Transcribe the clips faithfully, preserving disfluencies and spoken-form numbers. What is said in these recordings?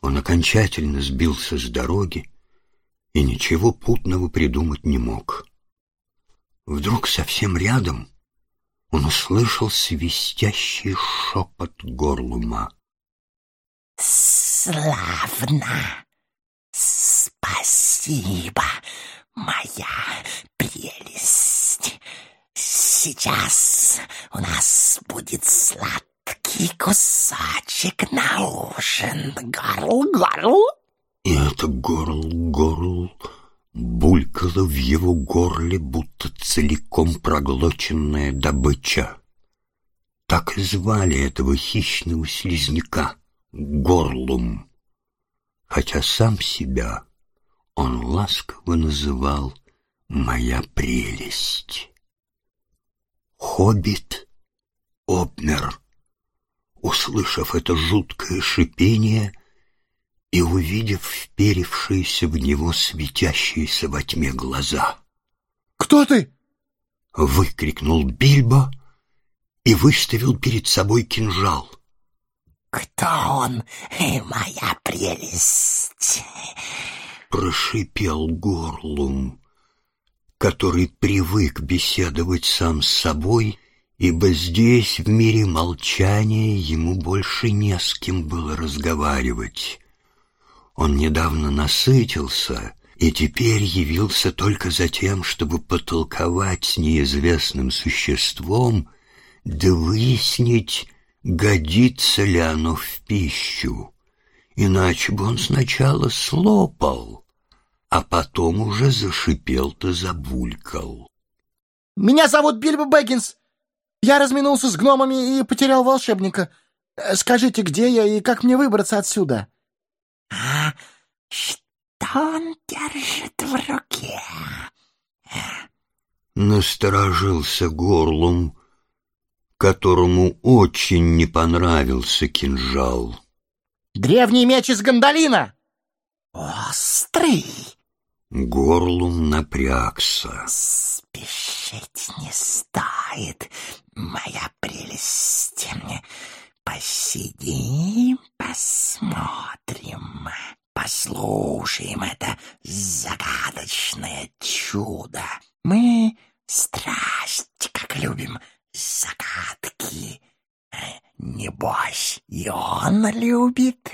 Он окончательно сбился с дороги и ничего путного придумать не мог. Вдруг совсем рядом он услышал свистящий шепот Горлума. «Славно! Спасибо, моя прелесть! Сейчас у нас будет сладкий кусочек на ужин. Горл, горл!» И это горл, горл булькало в его горле, будто целиком проглоченная добыча. Так и звали этого хищного слизняка — Горлум, хотя сам себя он ласково называл «моя прелесть». Хоббит обмер, услышав это жуткое шипение и увидев вперевшиеся в него светящиеся во тьме глаза. «Кто ты?» — выкрикнул Бильбо и выставил перед собой кинжал. «Кто он, моя прелесть?» — прошипел Горлум, который привык беседовать сам с собой, ибо здесь, в мире молчания, ему больше не с кем было разговаривать. Он недавно насытился и теперь явился только за тем, чтобы потолковать с неизвестным существом, да выяснить, годится ли оно в пищу. Иначе бы он сначала слопал, а потом уже зашипел-то забулькал. «Меня зовут Бильбо Бэггинс. Я разминулся с гномами и потерял волшебника. Скажите, где я и как мне выбраться отсюда?» «А что он держит в руке?» Насторожился Горлум, которому очень не понравился кинжал. «Древний меч из Гондолина!» «Острый!» Горлум напрягся. «Спешить не стоит, моя прелесть. Посидим, посмотрим, послушаем это загадочное чудо. Мы страсть как любим загадки. Небось, и он любит.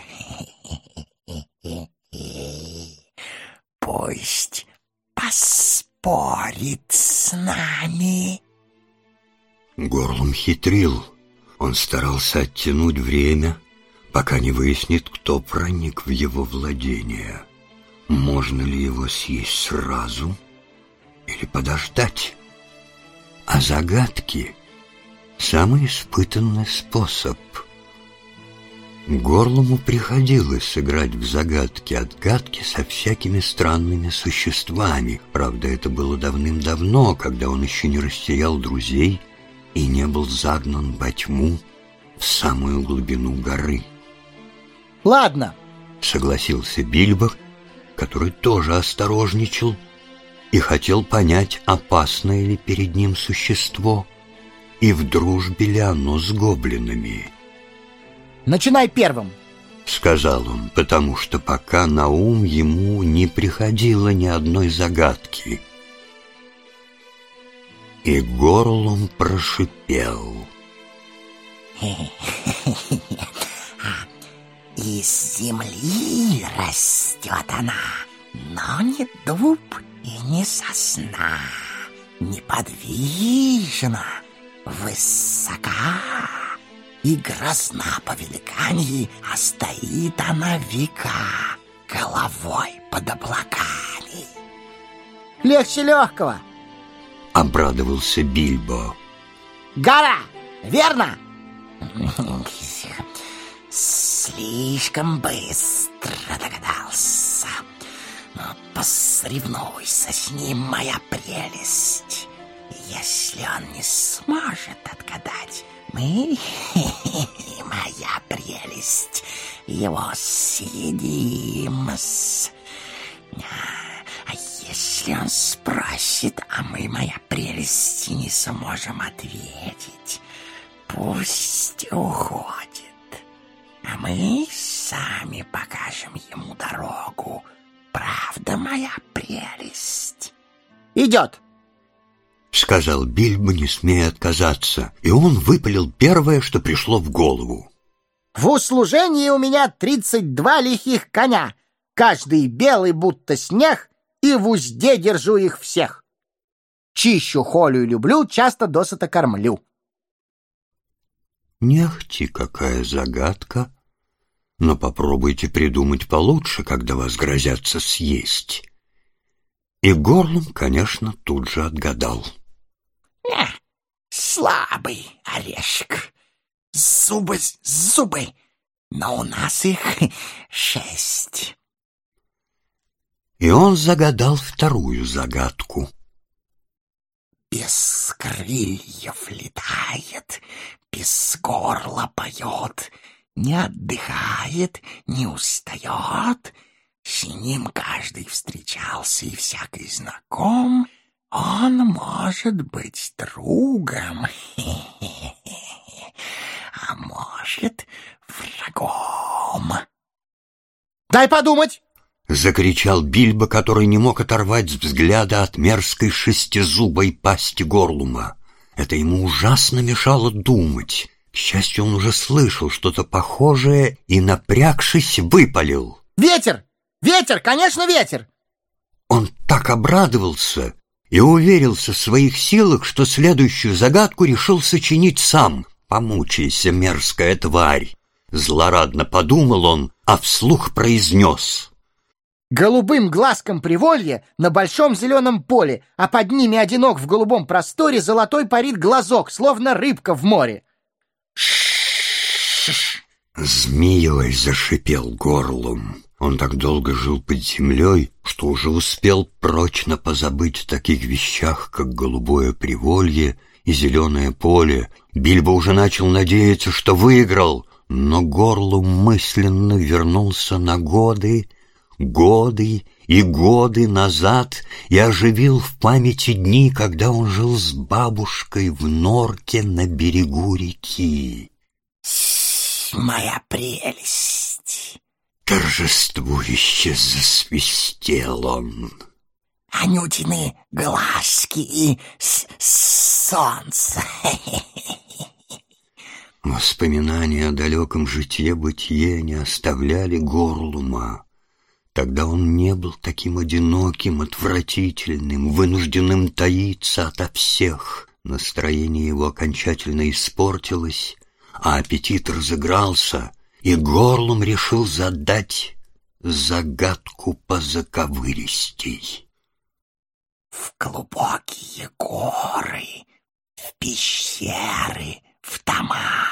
Пусть поспорит с нами». Горлум хитрил. Он старался оттянуть время, пока не выяснит, кто проник в его владение. Можно ли его съесть сразу или подождать? А загадки — самый испытанный способ. Горлуму приходилось играть в загадки-отгадки со всякими странными существами. Правда, это было давным-давно, когда он еще не растерял друзей и не был загнан во тьму в самую глубину горы. «Ладно», — согласился Бильбо, который тоже осторожничал и хотел понять, опасное ли перед ним существо и в дружбе ли оно с гоблинами. «начинай первым», — сказал он, потому что пока на ум ему не приходило ни одной загадки. И Горлум прошипел. «Из земли растет она, но не дуб и не сосна, неподвижна, высока и грозна по великаньи, а стоит она века головой под облаками». «Легче легкого». — обрадовался Бильбо. «Гора, верно?» «Слишком быстро догадался. Посоревнуйся с ним, моя прелесть. Если он не сможет отгадать, мы, моя прелесть, его съедим. А если он спросит, а мы, моя прелесть, не сможем ответить, пусть уходит, а мы с сами покажем ему дорогу. Правда, моя прелесть?» «Идет!» — сказал Бильбо, не смея отказаться, и он выпалил первое, что пришло в голову. «В услужении у меня тридцать два лихих коня, каждый белый, будто снег, и в узде держу их всех. Чищу, холю и люблю, часто досыта кормлю». Не ахти, какая загадка, но попробуйте придумать получше, когда вас грозятся съесть. И Горлум, конечно, тут же отгадал. «Не, слабый орешек. Зубы, зубы, но у нас их шесть». И он загадал вторую загадку. «Без крыльев летает, без горла поет, не отдыхает, не устает. С ним каждый встречался и всякий знаком. Он может быть другом, а может врагом». «Дай подумать!» — закричал Бильбо, который не мог оторвать взгляда от мерзкой шестизубой пасти Горлума. Это ему ужасно мешало думать. К счастью, он уже слышал что-то похожее и, напрягшись, выпалил. «Ветер! Ветер! Конечно, ветер!» Он так обрадовался и уверился в своих силах, что следующую загадку решил сочинить сам. «Помучайся, мерзкая тварь!» Злорадно подумал он, а вслух произнес. «Голубым глазком приволье на большом зеленом поле, а под ними одинок в голубом просторе золотой парит глазок, словно рыбка в море». Змеей зашипел Горлум. Он так долго жил под землей, что уже успел прочно позабыть о таких вещах, как голубое приволье и зеленое поле. Бильбо уже начал надеяться, что выиграл, но Горлум мысленно вернулся на годы, годы и годы назад и оживил в памяти дни, когда он жил с бабушкой в норке на берегу реки. «Моя прелесть!» Торжествующе засвистел он. «Анютины глазки и с солнце!» Воспоминания о далеком житье-бытие не оставляли Горлума. Тогда он не был таким одиноким, отвратительным, вынужденным таиться ото всех. Настроение его окончательно испортилось, а аппетит разыгрался, и Горлум решил задать загадку позаковыристей. «В глубокие горы, в пещеры, в дома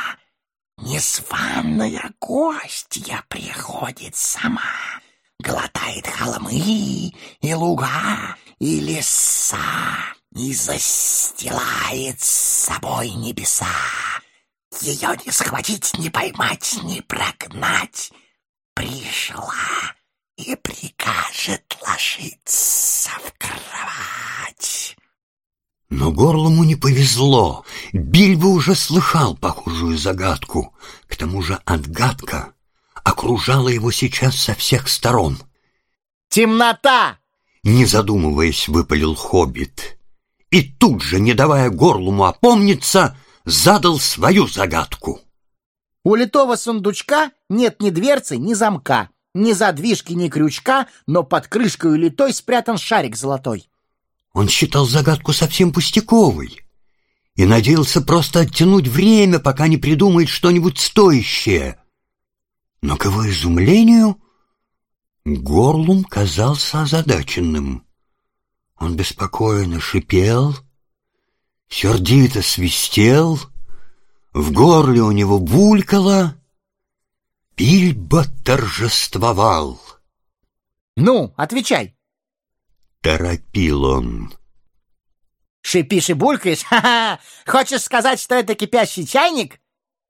незваная гостья приходит сама, глотает холмы и луга и леса и застилает с собой небеса. Ее не схватить, не поймать, не прогнать. Пришла и прикажет ложиться в кровать». Но Горлуму не повезло. Бильбо уже слыхал похожую загадку. К тому же отгадка окружала его сейчас со всех сторон. «Темнота!» — не задумываясь, выпалил хоббит. И тут же, не давая Горлуму опомниться, задал свою загадку. «У литого сундучка нет ни дверцы, ни замка, ни задвижки, ни крючка, но под крышкой у литой спрятан шарик золотой». Он считал загадку совсем пустяковой и надеялся просто оттянуть время, пока не придумает что-нибудь стоящее. Но, к его изумлению, Горлум казался озадаченным. Он беспокойно шипел, сердито свистел, в горле у него булькало. Бильбо торжествовал. «Ну, отвечай!» — торопил он. «Шипишь и булькаешь? Ха-ха! Хочешь сказать, что это кипящий чайник?»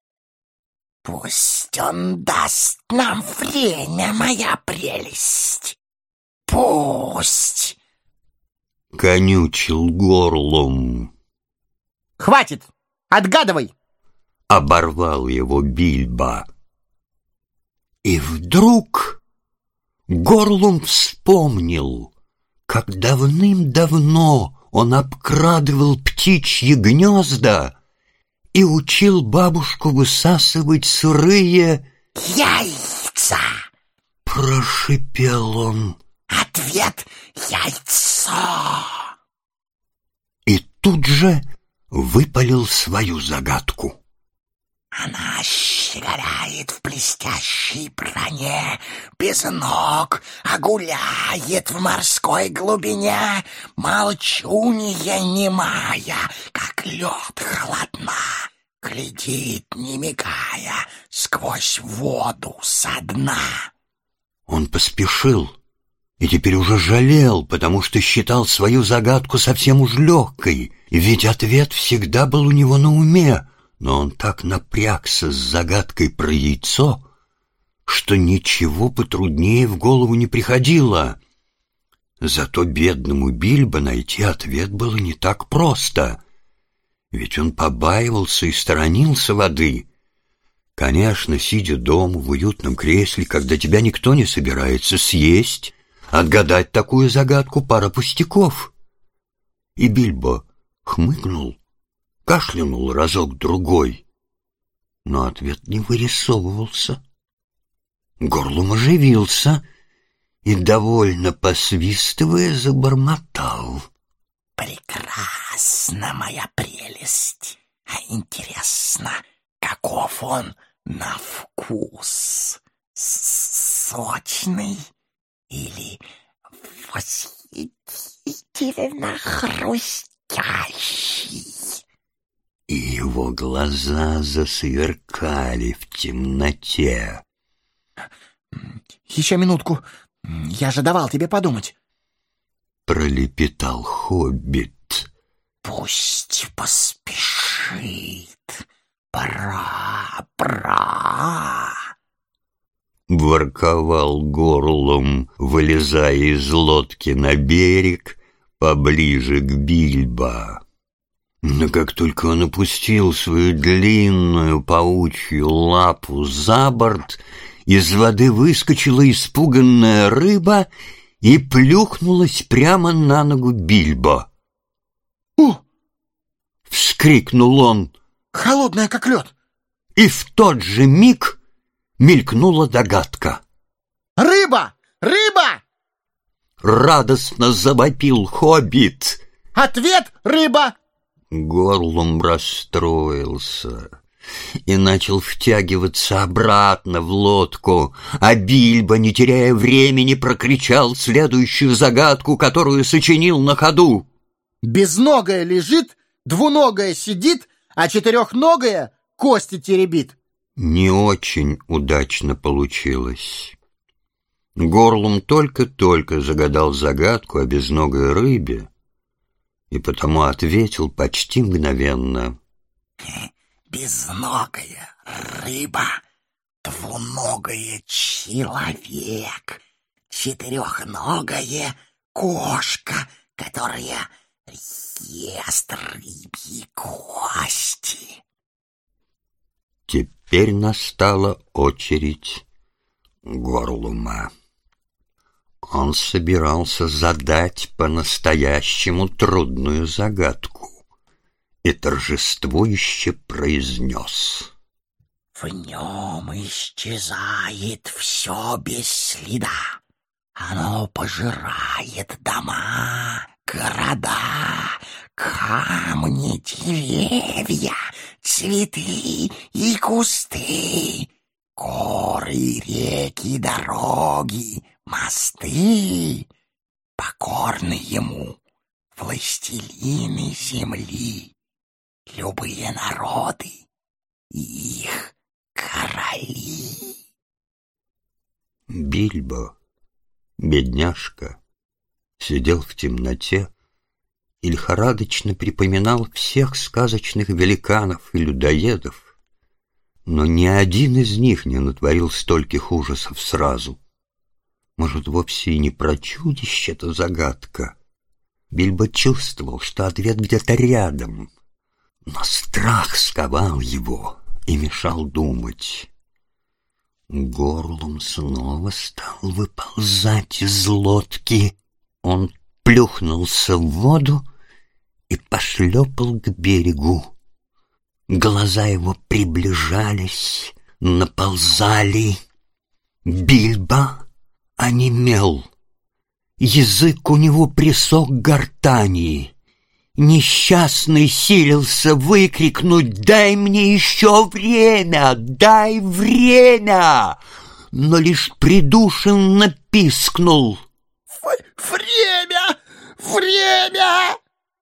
«Пусть он даст нам время, моя прелесть! Пусть!» — конючил Горлум. «Хватит! Отгадывай!» — оборвал его Бильбо. И вдруг Горлум вспомнил, как давным-давно он обкрадывал птичьи гнезда и учил бабушку высасывать сырые яйца. Прошипел он. Ответ — яйцо. И тут же выпалил свою загадку. Она щеголяет в блестящей броне, без ног, а гуляет в морской глубине, молчунья немая, как лед холодна, глядит, не мигая, сквозь воду со дна. Он поспешил и теперь уже жалел, потому что считал свою загадку совсем уж легкой, ведь ответ всегда был у него на уме. Но он так напрягся с загадкой про яйцо, что ничего потруднее в голову не приходило. Зато бедному Бильбо найти ответ было не так просто, ведь он побаивался и сторонился воды. Конечно, сидя дома в уютном кресле, когда тебя никто не собирается съесть, отгадать такую загадку — пара пустяков. И Бильбо хмыкнул, кашлянул разок-другой, но ответ не вырисовывался. Горлум оживился и, довольно посвистывая, забормотал. Прекрасна моя прелесть, а интересно, каков он на вкус? Сочный или восхитительно хрустящий? И его глаза засверкали в темноте. «Еще минутку, я же давал тебе подумать», — пролепетал хоббит. «Пусть поспешит, пора, пора», — ворковал Горлум, вылезая из лодки на берег поближе к Бильбо. Но как только он опустил свою длинную паучью лапу за борт, из воды выскочила испуганная рыба и плюхнулась прямо на ногу Бильбо. «О!» — вскрикнул он. «Холодная, как лед!» И в тот же миг мелькнула догадка. «Рыба! Рыба!» — радостно завопил хоббит. «Ответ — рыба!» Горлум расстроился и начал втягиваться обратно в лодку, а Бильбо, не теряя времени, прокричал следующую загадку, которую сочинил на ходу. «Безногая лежит, двуногая сидит, а четырехногая кости теребит». Не очень удачно получилось. Горлум только-только загадал загадку о безногой рыбе, и потому ответил почти мгновенно. «Безногая рыба, двуногая человек, четырехногая кошка, которая ест рыбьи кости». Теперь настала очередь Горлума. Он собирался задать по-настоящему трудную загадку и торжествующе произнес. «В нем исчезает все без следа. Оно пожирает дома, города, камни, деревья, цветы и кусты, горы, реки, дороги, мосты. Покорны ему властелины земли, любые народы и их короли». Бильбо, бедняжка, сидел в темноте и лихорадочно припоминал всех сказочных великанов и людоедов, но ни один из них не натворил стольких ужасов сразу. Может, вовсе и не про чудище эта загадка. Бильбо чувствовал, что ответ где-то рядом, но страх сковал его и мешал думать. Горлум снова стал выползать из лодки. Он плюхнулся в воду и пошлепал к берегу. Глаза его приближались, наползали. Бильбо онемел. Язык у него присох к гортани. Несчастный силился выкрикнуть: «Дай мне еще время! Дай время!» Но лишь придушенно пискнул: «Время! Время!»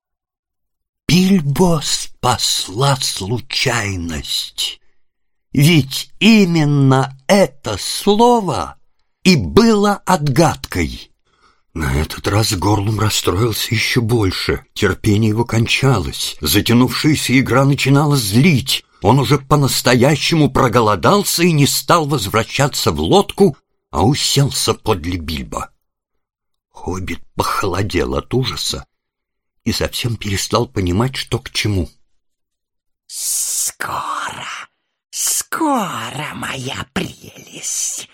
Бильбо спасла случайность. Ведь именно это слово и было отгадкой. На этот раз Горлум расстроился еще больше. Терпение его кончалось. Затянувшаяся игра начинала злить. Он уже по-настоящему проголодался и не стал возвращаться в лодку, а уселся подле Бильбо. Хоббит похолодел от ужаса и совсем перестал понимать, что к чему. «Скоро, скоро, моя прелесть,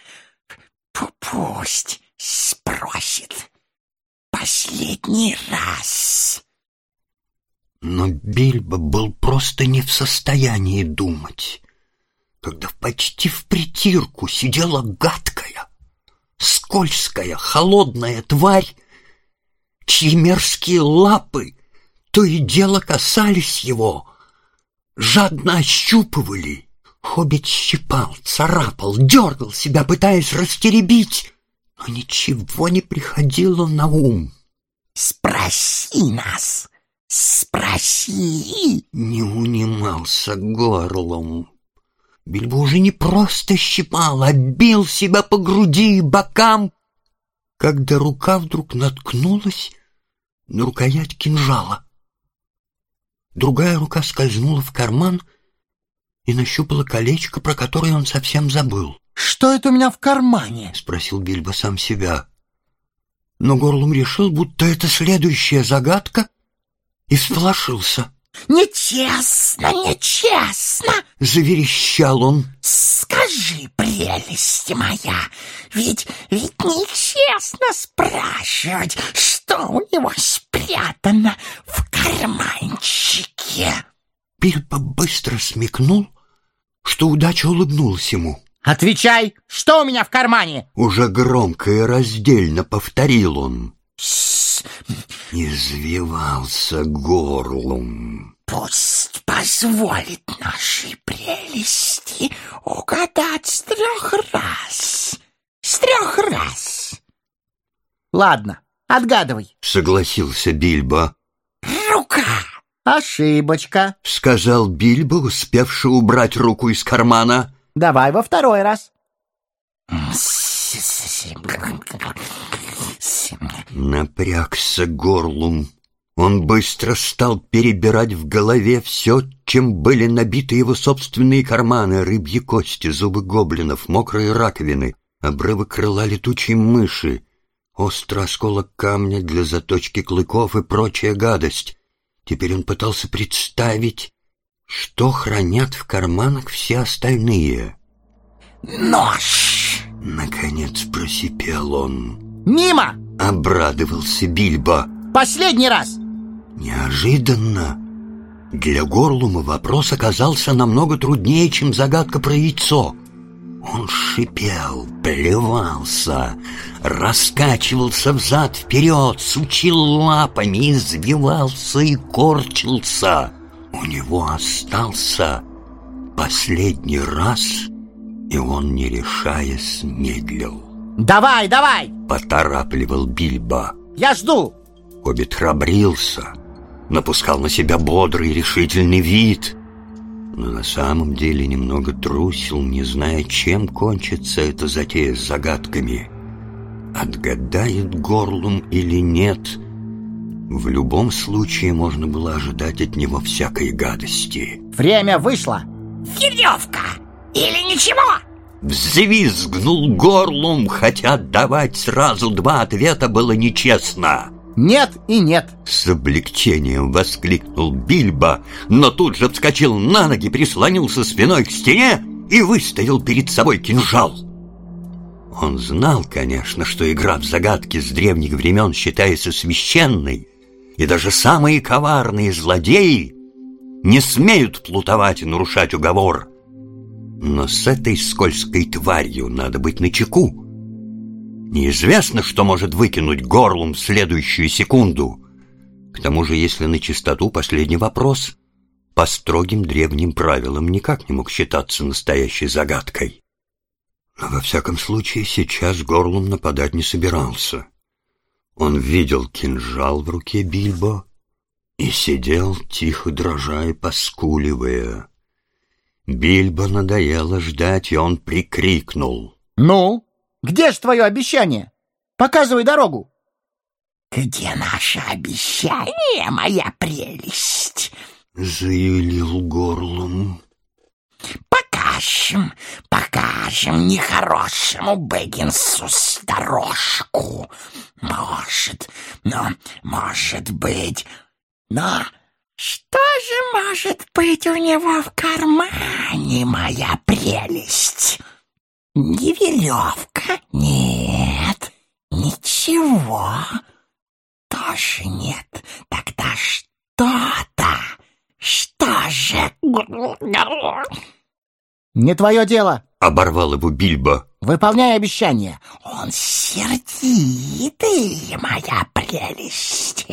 пусть спросит последний раз». Но Бильбо был просто не в состоянии думать, когда почти впритирку сидела гадкая, скользкая, холодная тварь, чьи мерзкие лапы то и дело касались его, жадно ощупывали. Хоббит щипал, царапал, дергал себя, пытаясь растеребить, но ничего не приходило на ум. «Спроси нас, спроси!» Не унимался Горлум. Бильбо уже не просто щипал, а бил себя по груди и бокам, когда рука вдруг наткнулась на рукоять кинжала. Другая рука скользнула в карман и нащупала колечко, про которое он совсем забыл. «Что это у меня в кармане?» — спросил Бильбо сам себя. Но Горлум решил, будто это следующая загадка, и всполошился. «Нечестно, нечестно!» — заверещал он. «Скажи, прелесть моя, ведь, ведь нечестно спрашивать, что у него спрятано в карманчике». Бильбо быстро смекнул, что удача улыбнулась ему. «Отвечай, что у меня в кармане?» Уже громко и раздельно повторил он. С Извивался Горлум. «Пусть позволит нашей прелести угадать с трех раз, с трех раз». «Ладно, отгадывай». — согласился Бильбо. «Рука!» «Ошибочка. — сказал Бильбо, успевший убрать руку из кармана. Давай во второй раз». Напрягся Горлум. Он быстро стал перебирать в голове все, чем были набиты его собственные карманы: рыбьи кости, зубы гоблинов, мокрые раковины, обрывы крыла летучей мыши, острый осколок камня для заточки клыков и прочая гадость. Теперь он пытался представить, что хранят в карманах все остальные. «Нож!» — наконец просипел он. «Мимо! — обрадовался Бильбо. Последний раз!» Неожиданно для Горлума вопрос оказался намного труднее, чем загадка про яйцо. Он шипел, плевался, раскачивался взад-вперед, сучил лапами, извивался и корчился. У него остался последний раз, и он, не решаясь, медлил. «Давай, давай!» — поторапливал Бильбо. «Я жду!» Хоббит храбрился, напускал на себя бодрый и решительный вид, но на самом деле немного трусил, не зная, чем кончится эта затея с загадками. Отгадает Горлум или нет, в любом случае можно было ожидать от него всякой гадости. «Время вышло!» «Веревка! Или ничего?» Взвизгнул Горлум, хотя давать сразу два ответа было нечестно. «Нет и нет!» С облегчением воскликнул Бильбо, но тут же вскочил на ноги, прислонился спиной к стене и выставил перед собой кинжал. Он знал, конечно, что игра в загадки с древних времен считается священной, и даже самые коварные злодеи не смеют плутовать и нарушать уговор. Но с этой скользкой тварью надо быть начеку. Неизвестно, что может выкинуть Горлум в следующую секунду. К тому же, если на чистоту, последний вопрос по строгим древним правилам никак не мог считаться настоящей загадкой. Но во всяком случае сейчас Горлум нападать не собирался. Он видел кинжал в руке Бильбо и сидел, тихо дрожа и поскуливая. Бильбо надоело ждать, и он прикрикнул: «Ну, где ж твое обещание? Показывай дорогу!» «Где наше обещание, моя прелесть?» — заявил Горлум. «Покажем, покажем нехорошему Бэггинсу дорожку. Может, но, может быть, но что же может быть у него в кармане, моя прелесть? Не веревка? Нет, ничего. Тоже нет. Тогда что-то. Что же?» «Не твое дело!» — оборвал его Бильбо. «Выполняй обещание!» «Он сердитый, моя прелесть.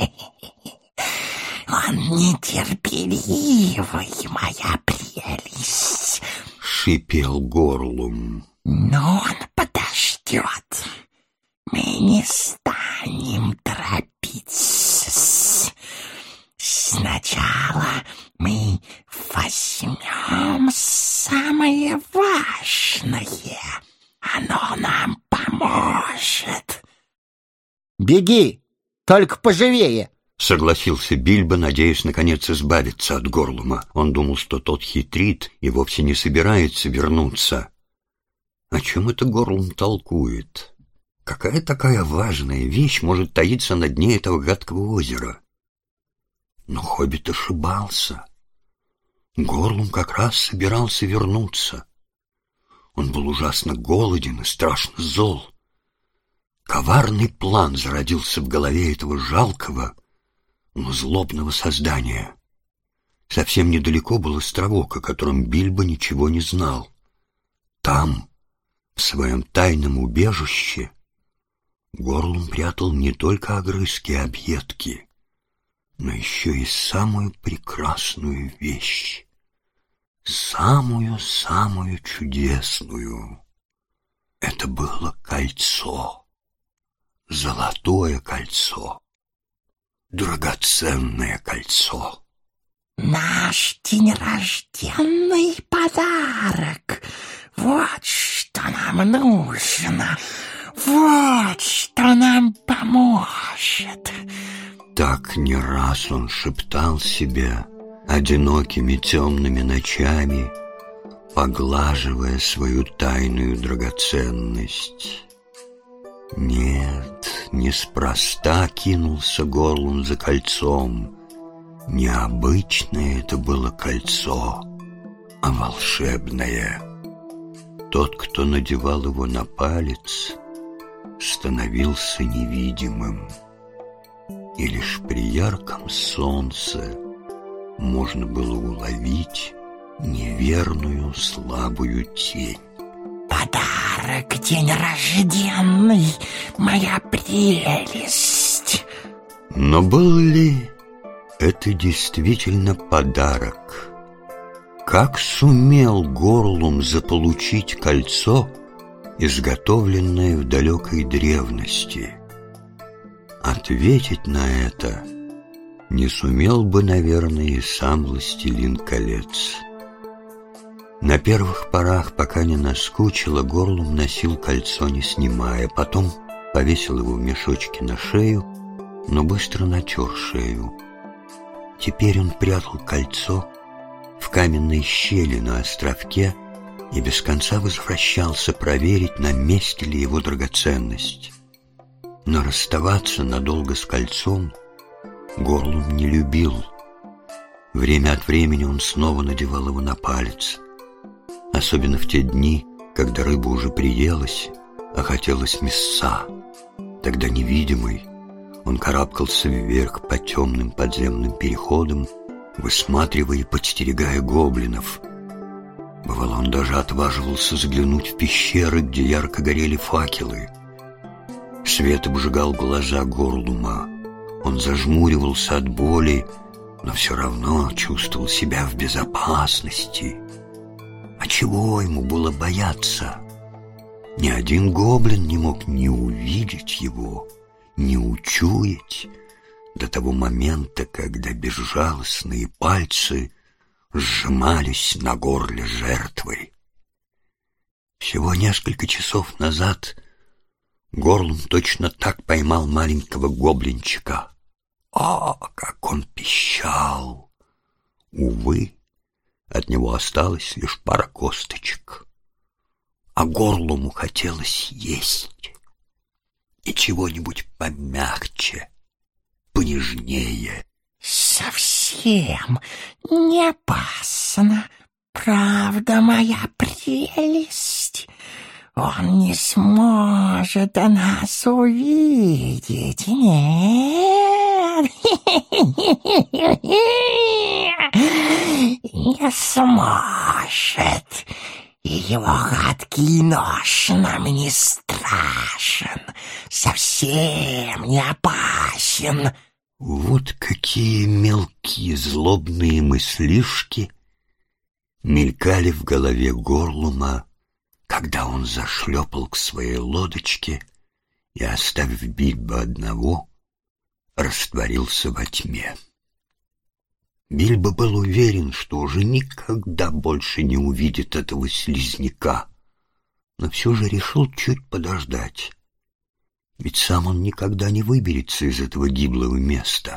Он нетерпеливый, моя прелесть!» — шипел Горлум. «Но он подождет. Мы не станем торопиться. Сначала мы возьмем самое важное. Оно нам поможет». «Беги, только поживее!» — согласился Бильбо, надеясь наконец избавиться от Горлума. Он думал, что тот хитрит и вовсе не собирается вернуться. О чем это Горлум толкует? Какая такая важная вещь может таиться на дне этого гадкого озера? Но хоббит ошибался. Горлум как раз собирался вернуться. Он был ужасно голоден и страшно зол. Коварный план зародился в голове этого жалкого, но злобного создания. Совсем недалеко был островок, о котором Бильбо ничего не знал. Там, в своем тайном убежище, Горлум прятал не только огрызки и объедки, но еще и самую прекрасную вещь, самую-самую чудесную. Это было кольцо, золотое кольцо, драгоценное кольцо. «Наш день рожденный подарок. Вот что нам нужно. Вот что нам поможет». Так не раз он шептал себе одинокими темными ночами, поглаживая свою тайную драгоценность. Нет, неспроста кинулся Горлум за кольцом. Необычное это было кольцо, а волшебное. Тот, кто надевал его на палец, становился невидимым. И лишь при ярком солнце можно было уловить неверную слабую тень. «Подарок, день рожденный, моя прелесть!» Но был ли это действительно подарок? Как сумел Горлум заполучить кольцо, изготовленное в далекой древности? Ответить на это не сумел бы, наверное, и сам властелин колец. На первых порах, пока не наскучило, Горлум носил кольцо, не снимая, потом повесил его в мешочке на шею, но быстро натер шею. Теперь он прятал кольцо в каменной щели на островке и без конца возвращался проверить, на месте ли его драгоценность. Но расставаться надолго с кольцом Горлум не любил. Время от времени он снова надевал его на палец, особенно в те дни, когда рыба уже приелась а хотелось мяса. Тогда невидимый он карабкался вверх по темным подземным переходам, высматривая и подстерегая гоблинов. Бывало, он даже отваживался заглянуть в пещеры, где ярко горели факелы. Свет обжигал глаза Горлума. Он зажмуривался от боли, но все равно чувствовал себя в безопасности. А чего ему было бояться? Ни один гоблин не мог ни увидеть его, ни учуять до того момента, когда безжалостные пальцы сжимались на горле жертвы. Всего несколько часов назад Горлум точно так поймал маленького гоблинчика. О, как он пищал! Увы, от него осталась лишь пара косточек. А Горлуму хотелось есть. И чего-нибудь помягче, понежнее. Совсем не опасно, правда, моя прелесть. Он не сможет нас увидеть, нет, не сможет. И его гадкий нож нам не страшен, совсем не опасен. Вот какие мелкие злобные мыслишки мелькали в голове Горлума, когда он зашлепал к своей лодочке и, оставив Бильбо одного, растворился во тьме. Бильбо был уверен, что уже никогда больше не увидит этого слизняка, но все же решил чуть подождать. Ведь сам он никогда не выберется из этого гиблого места.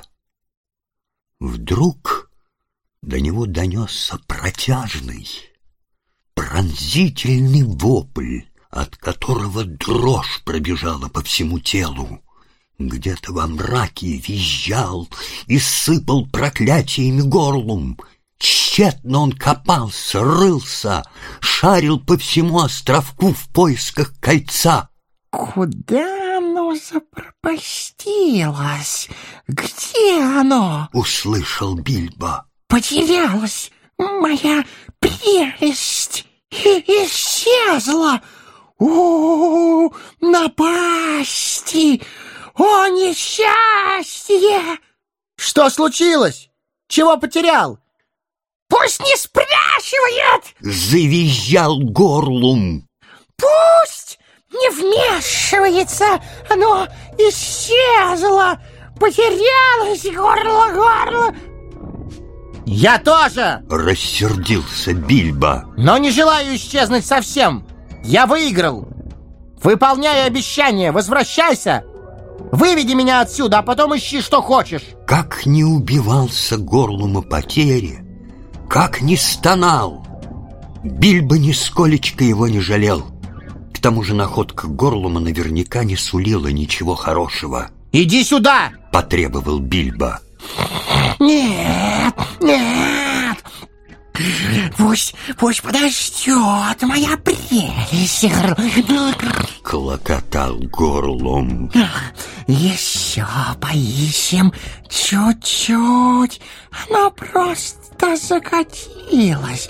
Вдруг до него донесся протяжный, пронзительный вопль, от которого дрожь пробежала по всему телу. Где-то во мраке визжал и сыпал проклятиями Горлум. Тщетно он копался, рылся, шарил по всему островку в поисках кольца. Куда оно запропастилось? Где оно? Услышал Бильбо. Потерялась моя прелесть и исчезла. О, напасти! О, несчастье! Что случилось? Чего потерял? Пусть не спрашивает! Завизжал Горлум. Пусть не вмешивается! Оно исчезло! Потерялось горло, горло! Я тоже! Рассердился Бильбо. Но не желаю исчезнуть совсем. Я выиграл. Выполняй обещание, возвращайся. Выведи меня отсюда, а потом ищи, что хочешь. Как не убивался Горлум о потере, как не стонал, Бильбо нисколечко его не жалел. К тому же находка Горлума наверняка не сулила ничего хорошего. Иди сюда! Потребовал Бильбо. Нет, нет. Пусть, пусть подождет моя прелесть. Клокотал Горлум. Еще поищем чуть-чуть. Оно просто закатилось.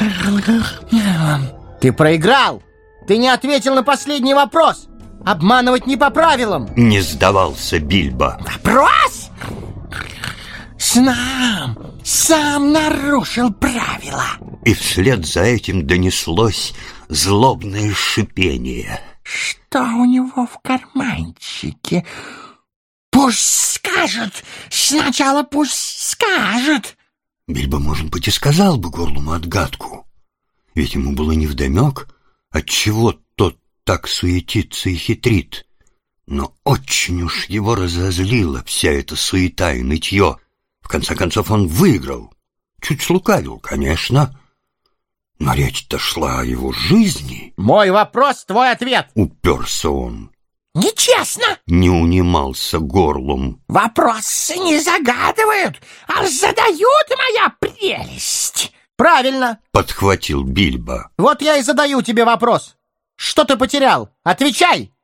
Ты проиграл. Ты не ответил на последний вопрос. Обманывать не по правилам. Не сдавался Бильбо. Вопрос? Сам, сам нарушил правила. И вслед за этим донеслось злобное шипение. Что у него в карманчике? Пусть скажет. Сначала пусть скажет. Бильбо, может быть, и сказал бы Горлуму отгадку. Ведь ему было невдомек, отчего тот так суетится и хитрит. Но очень уж его разозлила вся эта суета и нытье. В конце концов, он выиграл. Чуть слукавил, конечно. Но речь-то шла о его жизни. Мой вопрос, твой ответ. Уперся он. Нечестно. Не унимался Горлум. Вопросы не загадывают, а задают, моя прелесть. Правильно. Подхватил Бильбо. Вот я и задаю тебе вопрос. Что ты потерял? Отвечай!»